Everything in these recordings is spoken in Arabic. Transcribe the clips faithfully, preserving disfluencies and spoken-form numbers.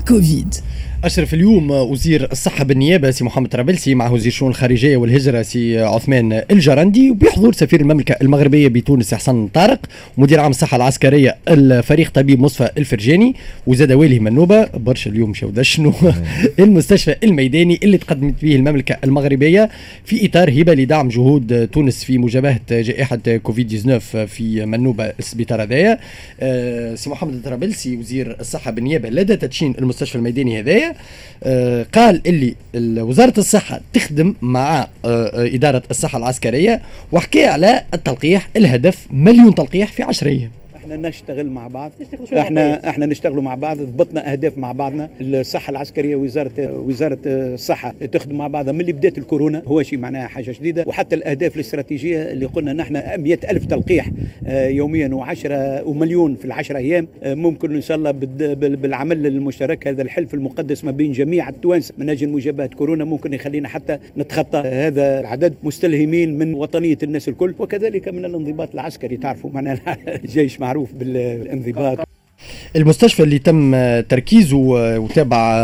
كوفيد. أشرف اليوم وزير الصحة بالنيابة سي محمد طرابلسي مع وزير الشؤون الخارجية والهجرة سي عثمان الجرندي، وبحضور سفير المملكة المغربية بتونس حسن طارق، ومدير عام الصحة العسكرية الفريق طبيب مصطفى الفرجاني، وزاد والي منوبة برشا اليوم شو شنو المستشفى الميداني اللي تقدمت به المملكة المغربية في إطار هبة لدعم جهود تونس في مجابهة جائحة كوفيد تسعة عشر في منوبة السبيطار هذايا. أه سي محمد طرابلسي وزير الصحة بالنيابة لدى تدشين المستشفى الميداني هذايا أه قال اللي وزارة الصحة تخدم مع أه إدارة الصحة العسكرية، وحكي على التلقيح، الهدف مليون تلقيح في عشر أيام. احنا نشتغل مع بعض، احنا احنا نشتغلوا مع بعض، ضبطنا اهداف مع بعضنا. الصحه العسكريه وزاره وزاره الصحه تخدم مع بعضها من اللي بدات الكورونا، هو شيء معناها حاجه جديده. وحتى الاهداف الاستراتيجيه اللي قلنا نحن مئة ألف تلقيح يوميا وعشرة ومليون في العشر ايام، ممكن ان شاء الله بالعمل المشترك هذا الحلف المقدس ما بين جميع التوانسه من اجل مجابهه كورونا ممكن يخلينا حتى نتخطى هذا العدد، مستلهمين من وطنيه الناس الكل، وكذلك من الانضباط العسكري. تعرفوا معناها الجيش معروف بالانضباط. المستشفى اللي تم تركيزه وتابع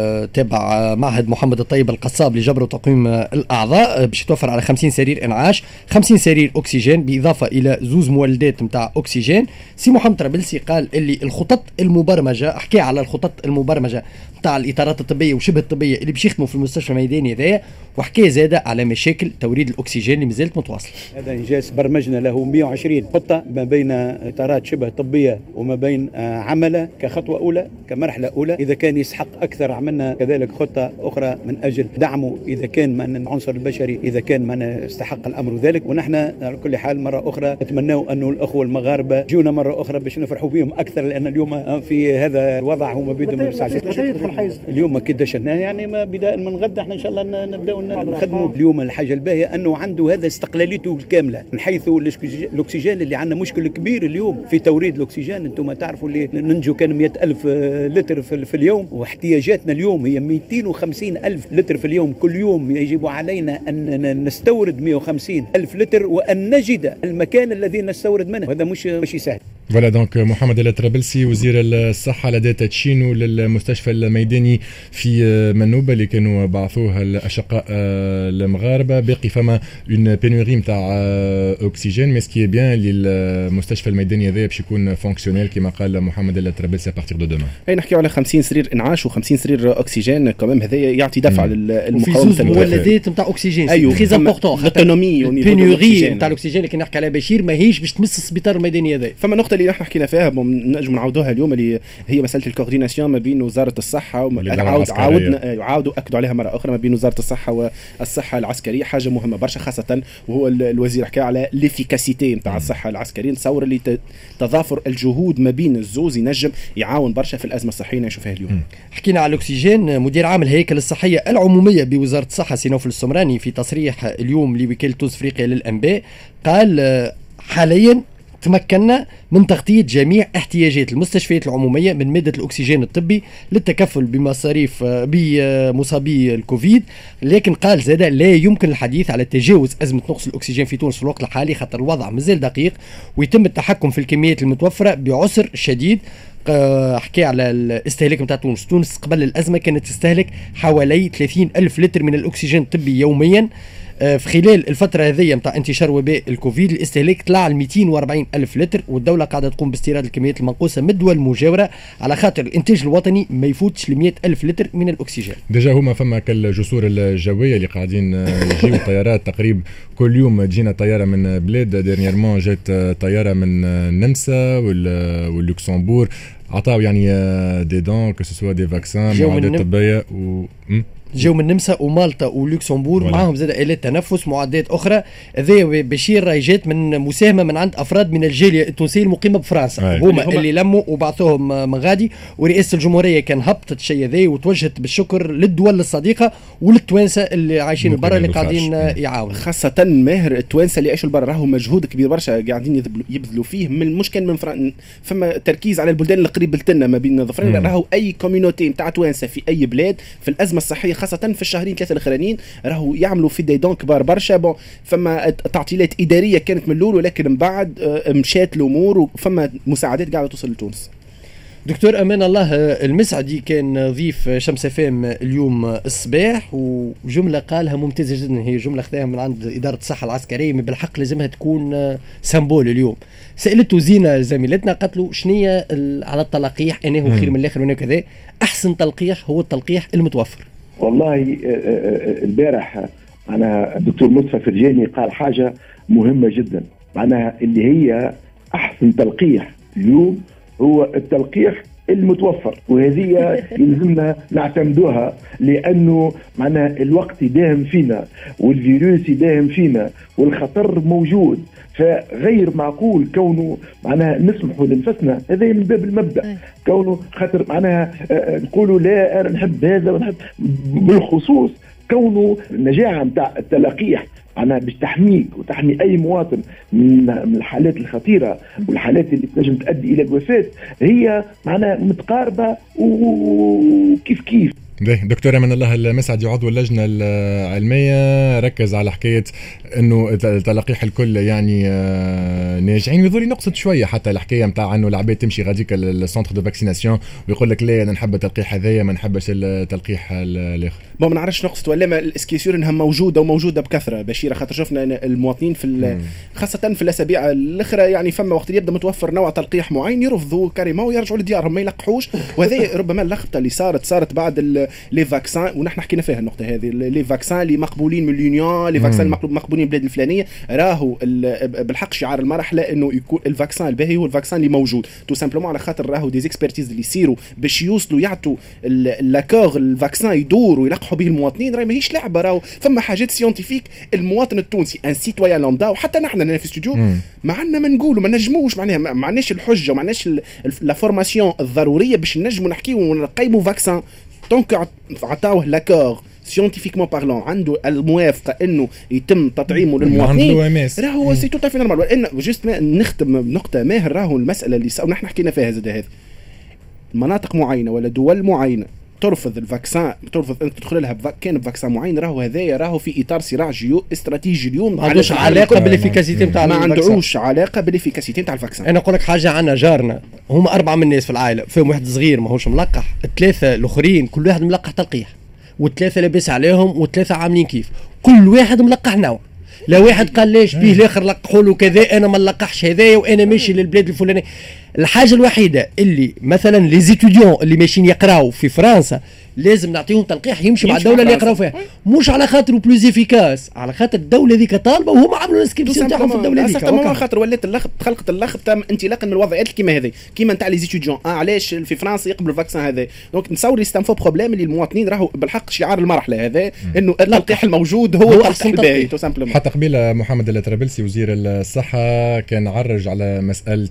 تابع معهد محمد الطيب القصاب لجبر وتقويم الاعضاء باش يتوفر على خمسين سرير انعاش، خمسين سرير اكسجين، باضافه الى زوز مولدات نتاع اكسجين. سي محمد طرابلسي قال اللي الخطط المبرمجه، احكي على الخطط المبرمجه نتاع الاطارات الطبيه وشبه الطبيه اللي باش يخدموا في المستشفى الميداني هذايا، وحكي زاده على مشاكل توريد الاكسجين اللي مازالت متواصله. هذا انجاز برمجنا له مئة وعشرين خطه ما بين اطارات شبه طبيه وما بين عمله كخطوه اولى كمرحله اولى. اذا كان يسحق اكثر عملنا كذلك خطه اخرى من اجل دعمه اذا كان من العنصر البشري، اذا كان من استحق الامر ذلك. ونحن على كل حال مره اخرى نتمنوا انه الاخوه المغاربه جونا مره اخرى باش نفرحوا بهم اكثر، لان اليوم في هذا الوضع هما بدهم يدخلوا اليوم كي دشنا يعني ما بدايه من غدا احنا ان شاء الله نبداو نخدموا. اليوم الحاجه الباهيه انه عنده هذا استقلاليته الكامله من حيث الاكسجين اللي عندنا مشكل كبير اليوم في توريد الاكسجين. انتم تعرفوا اللي ننجو كان مئة ألف لتر في اليوم، واحتياجاتنا اليوم هي مئتين وخمسين ألف لتر في اليوم. كل يوم يجب علينا أن نستورد مئة وخمسين ألف لتر وأن نجد المكان الذي نستورد منه، وهذا مش مش سهل. فوالا دونك محمد الطرابلسي وزير الصحة لدى تدشينه للمستشفى الميداني في منوبة اللي كانوا بعثوها الأشقاء المغاربة. باقي فما اون بينوري نتاع أكسجين، مي سكي بيان اللي المستشفى الميداني هذا باش يكون فونكسيونيل كما قال محمد الطرابلسي ابارتيغ دو دومان. اي نحكيو على خمسين سرير انعاش و50 سرير اكسجين كمان، هذايا يعطي دفعه للمقاومه. وفي زوج مولدات نتاع اكسجين ايوه تري امبورطون. الاوتونومي البينوري نتاع الاكسجين اللي كنا نحكي على بشير ماهيش باش تمس السبيطار الميداني هذا. فما نقطه اللي نحن حكينا فيها نجم نعاودوها اليوم، اللي هي مساله الكورديناسيون ما بين وزاره الصحه وعاود عاودنا عاودوا اكدوا عليها مره اخرى ما بين وزاره الصحه والصحه العسكريه. حاجه مهمه برشا، خاصه وهو الوزير حكى على ليفيكاسيتي نتاع الصحه العسكريه. نتصور اللي تضافر الجهود ما بين الزوز ينجم يعاون برشا في الازمه الصحيه اللي نشوفها اليوم. حكينا على الاكسجين. مدير عام الهيكل الصحيه العموميه بوزاره الصحه سي نوفل السمراني في تصريح اليوم لوكاله تونس افريقيا للانباء قال حاليا تمكنا من تغطية جميع احتياجات المستشفيات العمومية من مادة الأكسجين الطبي للتكفل بمصاريف بمصابي الكوفيد. لكن قال زاد لا يمكن الحديث على تجاوز أزمة نقص الأكسجين في تونس في الوقت الحالي، خاطر الوضع مازال دقيق ويتم التحكم في الكميات المتوفرة بعسر شديد. حكي على الاستهلاك نتاع تونس. تونس قبل الأزمة كانت تستهلك حوالي ثلاثين ألف لتر من الأكسجين الطبي يوميا. في خلال الفترة هذه متاع انتشار وباء الكوفيد الاستهلاك طلع ل مئتين وأربعين ألف لتر، والدولة قاعدة تقوم باستيراد الكميات المنقوصة من الدول المجاورة على خاطر الانتاج الوطني ما يفوتش ل مئة ألف لتر من الأكسجين. ديجا هما فما كالجسور الجوية اللي قاعدين يجيو طيارات تقريبا كل يوم. تجينا طيارة من بلاد، ديرنييرمون جات طيارة من النمسا واللوكسمبور، عطاو يعني دي دون كو سوسوا دي فاكسان معدات طبية و جاو من النمسا ومالطا ولوكسمبور، معاهم زاد آلات تنفس معدات أخرى. هذا بشير راهي جات من مساهمة من عند أفراد من الجالية التونسية المقيمة بفرنسا، هما اللي, اللي لموا وبعثوهم من غادي. ورئاسة الجمهورية كان هبطت الشيء ذا وتوجهت بالشكر للدول الصديقة وللتوانسة اللي عايشين برا اللي قاعدين يعاونوا، خاصة ماهر التوانسة اللي يعيشوا برا راهو مجهود كبير برشا قاعدين يبذلوا فيه. من مش كان من فرن... فما تركيز على البلدان القريب لنا ما بين ظفرين، راهو أي كوميونيتي نتاع توانسة في أي بلاد في الأزمة الصحية خاصة في الشهرين ثلاثة الأخرانيين راهو يعملوا في ديدون كبار برشا. بون فما تعطيلات إدارية كانت من الأول، ولكن من بعد مشات الأمور وفما مساعدات قاعدة توصل لتونس. دكتور امان الله المسعدي كان ضيف شمس فام اليوم الصباح، وجمله قالها ممتازه جدا، هي جمله خذاها من عند اداره الصحه العسكريه، بالحق لازمها تكون سمبول اليوم. سالته زينه زميلتنا، قالت له شنية على التلقيح انه خير من الاخر وكذا، احسن تلقيح هو التلقيح المتوفر. والله البارح انا الدكتور مصطفى فرجاني قال حاجه مهمه جدا، معناها اللي هي احسن تلقيح اليوم هو التلقيح المتوفر، وهذه يلزمنا نعتمدوها، لانه معناها الوقت يداهم فينا والفيروس يداهم فينا والخطر موجود، فغير معقول كونه معناها نسمحوا لنفسنا، هذا من باب المبدا، كونه خاطر معناها نقولوا لا انا نحب هذا ونحب، بالخصوص كونه النجاعه نتاع التلقيح معناها باش تحميك وتحمي اي مواطن من الحالات الخطيره والحالات اللي تنجم تؤدي الى الوفاه، هي معناها متقاربه وكيف كيف. دكتور من الله المسعدي عضو اللجنه العلميه ركز على حكايه انه تلقيح الكل يعني ناجعين، ويظل نقصد شويه حتى الحكايه نتاع انه العباد تمشي غاديك للسنتر دو فاكسيناسيون ويقول لك لا انا نحب التلقيح هذايا ما نحبش التلقيح الاخر. ما نعرفش نقصد ولا ما الاسكيسيور انها موجوده وموجوده بكثره بشيره، خاطر شفنا المواطنين في خاصه في الاسابيع الاخرى يعني فما وقت يبدا متوفر نوع تلقيح معين يرفضوا كريمه ويرجعوا لديارهم ما يلقحوش، وهذا ربما اللخبطه اللي صارت صارت بعد لي فاكسان، ونحن حكينا فيها النقطه هذه، لي فاكسان اللي مقبولين من اليونيون، لي فاكسان مقبولين البلاد الفلانيه، راهو بالحق شعار المرحله انه يكون الفاكسان الباهي هو الفاكسان اللي موجود تو سامبلومون، على خاطر راهو دي اكسبرتيز اللي يصيروا باش يوصلوا يعطوا لاكور الفاكسان يدور ويلقحوا به المواطنين، راهي ماهيش لعبه، راهو فما حاجات سيونتيفيك المواطن التونسي ان سيتويان لامدا، وحتى نحن في الاستوديو ما عندنا ما نقولوا، ما نجموش معناها ما عندناش الحجه وما عندناش لا فورماسيون الضروريه باش نجموا نحكيوا ونقيموا فاكسان دونك عطاوه لاكور سيونتيفيكمون بارلون عنده الموافقه انه يتم تطعيمه للمواطنين، راهو سي تو تافي نورمال. وان جوست نختم بنقطه ماهر، راهو المساله اللي نحن حكينا فيها زاد هذه، مناطق معينه ولا دول معينه ترفض الفاكسان، ترفض انك تدخل لها كان بفاكسان معين، راهو هذايا راهو في اطار صراع جيو استراتيجي اليوم، ما عندوش علاقه بالافيكاسيتي نتاع ما عندوش علاقه بالافيكاسيتي نتاع الفاكسان. انا نقول لك حاجه، عنا جارنا هما اربعه من الناس في العائله، فيهم واحد صغير ماهوش ملقح، الثلاثه الاخرين كل واحد ملقح تلقيح، والثلاثه لاباس عليهم، والثلاثه عاملين كيف، كل واحد ملقح نوع، لا واحد قال ليش بيه الاخر لقحوا له كذا انا ما نلقحش هذايا وانا ماشي للبلاد الفلانيه. الحاجه الوحيده اللي مثلا لي زيتوديون اللي ماشيين يقراوا في فرنسا لازم نعطيهم تلقيح يمشي مع الدوله اللي يقراوا فيها، مش على خاطر بلوز افيكاس، على خاطر الدوله ذيك طالبه وهم عملوا الانسكريبسيون تاعهم في الدوله ذيك، على خاطر ولات اللخبط خلقت اللخبطه انطلاقا من الوضعيات كيما هذه كيما نتاع لي زيتوديون. اه علاش في فرنسا يقبلوا الفاكسان هذا؟ دونك نتصور سيستم فو بروبليم اللي المواطنين راهو بالحق شعار المرحله هذا انه التلقيح الموجود هو التلقيح الباهي تو سامبلومون. حتى قبيله محمد الطرابلسي وزير الصحه كان عرج على مساله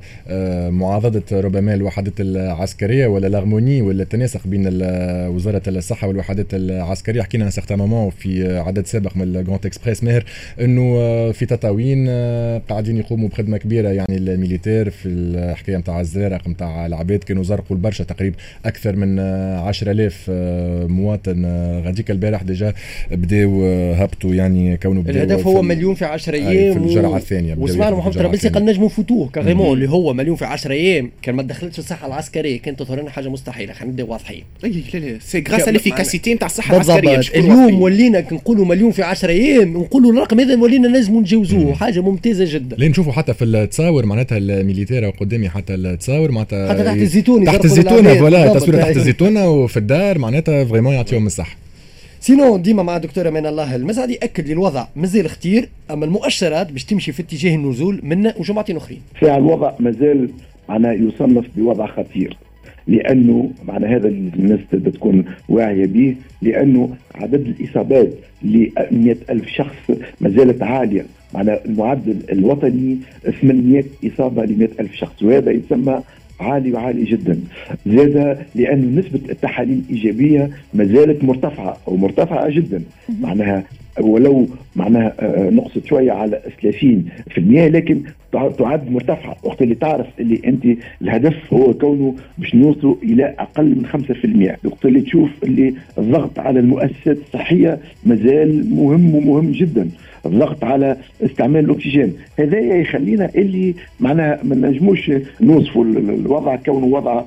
معاضده ربما الوحدات العسكريه ولا لاغموني ولا التناسق بين وزاره الصحه والوحدات العسكريه. حكينا عن سيغتان مومون في عدد سابق من الجراند اكسبريس ماهر انه في تطاوين قاعدين يقوموا بخدمه كبيره، يعني الميليتير في الحكايه نتاع الزرارق نتاع العباد كانوا زرقوا البرشا، تقريبا اكثر من عشرة آلاف مواطن غاديك البارح ديجا بداوا هبطوا، يعني كونوا بداوا الهدف هو مليون في عشرة ايام في الجرعه الثانيه. وسمعنا محمد طرابلسي قال نجموا فوتوه كغيمون اللي هو مليون في عشرة ايام، كان ما دخلتش الصحه العسكريه كانت تظهر لنا حاجه مستحيله، خلينا نبداو واضحين. اي لا لا سي غراس ليفيكاسيتي نتاع الصحه العسكريه. اليوم ولينا كنقولوا مليون في عشرة ايام نقولوا الرقم هذا ولينا لازم نجوزوه، حاجه ممتازه جدا. لين نشوفوا حتى في التصاور معناتها الميليتير قدامي حتى التصاور معناتها حتى تحت الزيتون تحت الزيتونه فوالا تصوير تحت الزيتونه وفي الدار معناتها فريمون يعطيهم الصحه. سينو ديما مع دكتور امان الله المسعدي ياكد لي الوضع مازال خطير، اما المؤشرات باش تمشي في اتجاه النزول من وجماعتين اخرين. فيها الوضع مازال معناه يصنف بوضع خطير، لانه معنى هذا الناس تكون واعيه به، لانه عدد الاصابات ل مئة ألف شخص ما زالت عاليه، معنى المعدل الوطني ثمانمئة اصابه ل مئة ألف شخص، وهذا يسمى عالي وعالي جدا. زاد لأن نسبة التحاليل الإيجابية ما زالت مرتفعة أو مرتفعة جدا، معناها ولو معناها نقصت شويه على ثلاثين بالمئة، لكن تعد مرتفعه وقت اللي تعرف اللي انت الهدف هو كونه باش نوصلوا الى اقل من خمسة بالمئة. وقت اللي تشوف اللي الضغط على المؤسسات الصحيه مازال مهم ومهم جدا، الضغط على استعمال الاكسجين، هذا يخلينا اللي معناها ما نجموش نوصفوا الوضع كونه وضع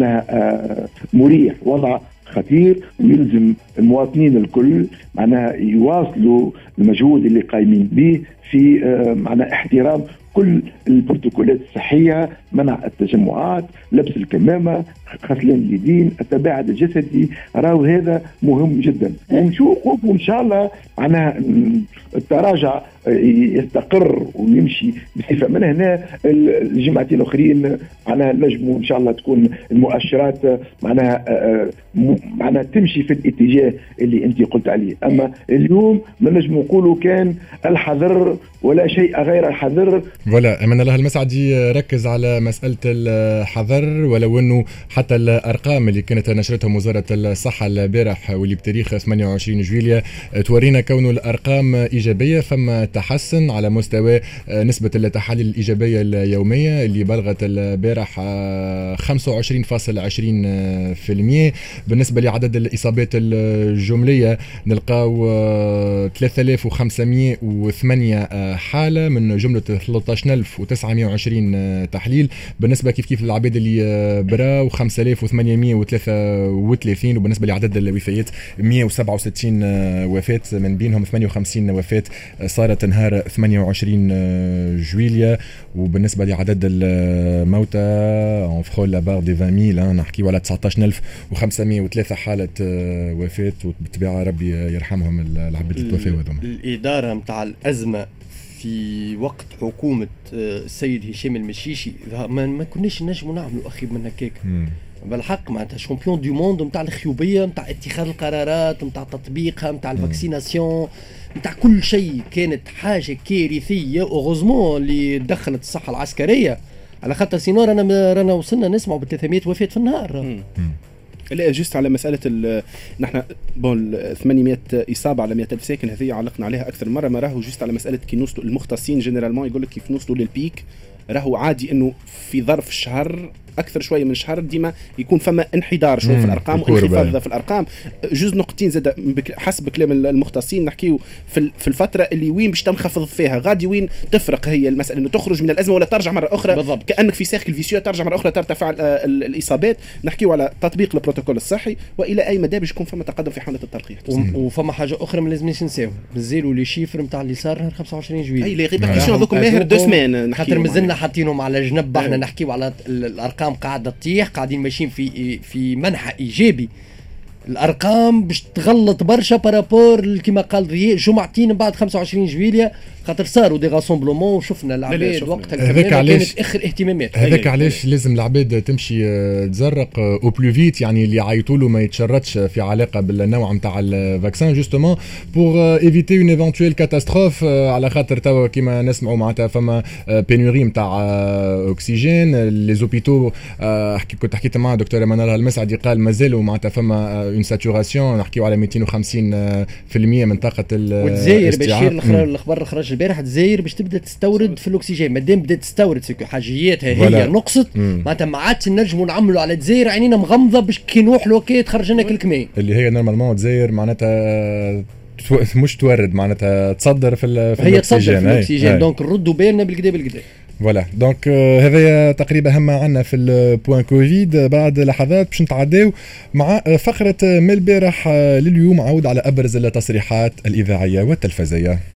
معناها مريح، وضع خطير، ويلزم المواطنين الكل معناها يواصلوا المجهود اللي قايمين به في معناها احترام كل البروتوكولات الصحية، منع التجمعات، لبس الكمامة، غسل اليدين، التباعد الجسدي، راهو هذا مهم جدا. ونشوف وإن شاء الله معناها التراجع يستقر ويمشي بصفة. من هنا الجمعتين الأخرين معناها نجموا إن شاء الله تكون المؤشرات معناها معناها تمشي في الاتجاه اللي أنت قلت عليه. أما اليوم ما نجموا نقولوا كان الحذر ولا شيء غير الحذر. ولا أمانة الله المسعدي ركز على مسألة الحذر، ولو أنه حتى الأرقام اللي كانت نشرتها وزارة الصحة البارح واللي بتاريخ ثمانية وعشرين جويلية تورينا كونه الأرقام إيجابية، فما تحسن على مستوى نسبة التحاليل الإيجابية اليومية اللي بلغت البارح خمسة وعشرين فاصلة عشرين بالمئة. بالنسبة لعدد الإصابات الجملية نلقاو ثلاثة آلاف وخمسمئة وثمانية حالة من جملة ثلاثة عشر ألف وتسعمئة وعشرين تحليل. بالنسبة كيف كيف للعباد اللي براو خمسة آلاف وثمانمئة وثلاثة وثلاثين، وبالنسبة لعدد الوفيات مئة وسبعة وستين وفاة، من بينهم ثمانية وخمسين وفاة صارت نهار ثمانية وعشرين جويلية. وبالنسبة لعدد الموتى اون فرول لا بار دي عشرين مية نحكيو على تسعة عشر ألف وخمسمئة وثلاثة حالة وفاة، وبالطبيعة ربي يرحمهم العباد اللي توفوا هذوما. الإدارة متاع الأزمة في وقت حكومة السيد هشام المشيشي ما كناش نجموا نعملوا أخي من هكاك بالحق، معناتها شامبيون دو موند نتاع الخيوبيه نتاع اتخاذ القرارات نتاع تطبيقها نتاع الفاكسيناسيون نتاع كل شيء، كانت حاجه كارثيه. اوغوزمون اللي دخلت الصحه العسكريه على خاطر سينو رانا رانا وصلنا نسمعوا ب ثلاثمئة وفاه في النهار. لا جست على مساله نحن بون ثمانمئة اصابه على مئة ألف ساكن، هذه علقنا عليها اكثر مره. ما راهو جست على مساله كي نوصلوا المختصين جينيرالمون يقول لك كيف نوصلوا للبيك، راهو عادي انه في ظرف شهر اكثر شويه من شهر ديما يكون فما انحدار شويه في الارقام وانخفاض في الارقام. جزء نقطتين زاد حسب كلام المختصين نحكيو في في الفتره اللي وين باش تنخفض فيها، غادي وين تفرق هي المساله انه تخرج من الازمه ولا ترجع مره اخرى بالضبط. كانك في سيركل فيسيو ترجع مره اخرى ترتفع الاصابات. نحكيو على تطبيق البروتوكول الصحي والى اي مدى باش يكون فما تقدم في حمله التلقيح. وفما حاجه اخرى ما لازمش نساو بزيروا لي شيفر نتاع اللي صار نهار خمسة وعشرين جويلية، اي لي ريبارتيسيون هذوك ماهر دو سمان خاطر مازلنا حاطينهم على جنب. احنا نحكيو على الارقام قاعده تطيح، قاعدين ماشيين في في منحى ايجابي. الارقام باش تغلط برشا بارابور كما قال ضياء جمعتين بعد خمسة وعشرين جويلية، خاطر صاروا دي غاسومبلومون وشفنا العباد وقتها كانت اخر اهتمامات. هذاك علاش لازم العباد تمشي تزرق او بلو فيت، يعني اللي عيطوا له ما يتشردش في علاقه بالنوع نتاع الفاكسان جوستومون بور ايفيتي اون ايفونتويل كاتاستروف، على خاطر توا كيما نسمعوا معناتها فما بينوري نتاع اكسجين. لي زوبيتو كنت حكيت مع دكتور منال المسعدي قال مازالوا معناتها فما اون ساتوراسيون، نحكيو على مئتين وخمسين بالمئة من طاقه والجزائر بشير الاخبار خرج البارح الجزائر باش تبدا تستورد في الاكسجين. مادام بدات تستورد سكو حاجياتها هي نقصت معناتها ما عادش نجموا نعملوا على الجزائر عينينا مغمضه باش كي نروحوا كي تخرج لنا الكميه اللي هي نورمالمون الجزائر معناتها مش تورد معناتها تصدر في, في هي الاكسجين. تصدر في الاكسجين دونك نردوا بالنا بالكدا بالكدا. فوالا دونك هذا تقريبا هم عنا في البوان كوفيد. بعد لحظات باش نتعداو مع فقره من البارح لليوم عود على ابرز التصريحات الاذاعيه والتلفزيونيه.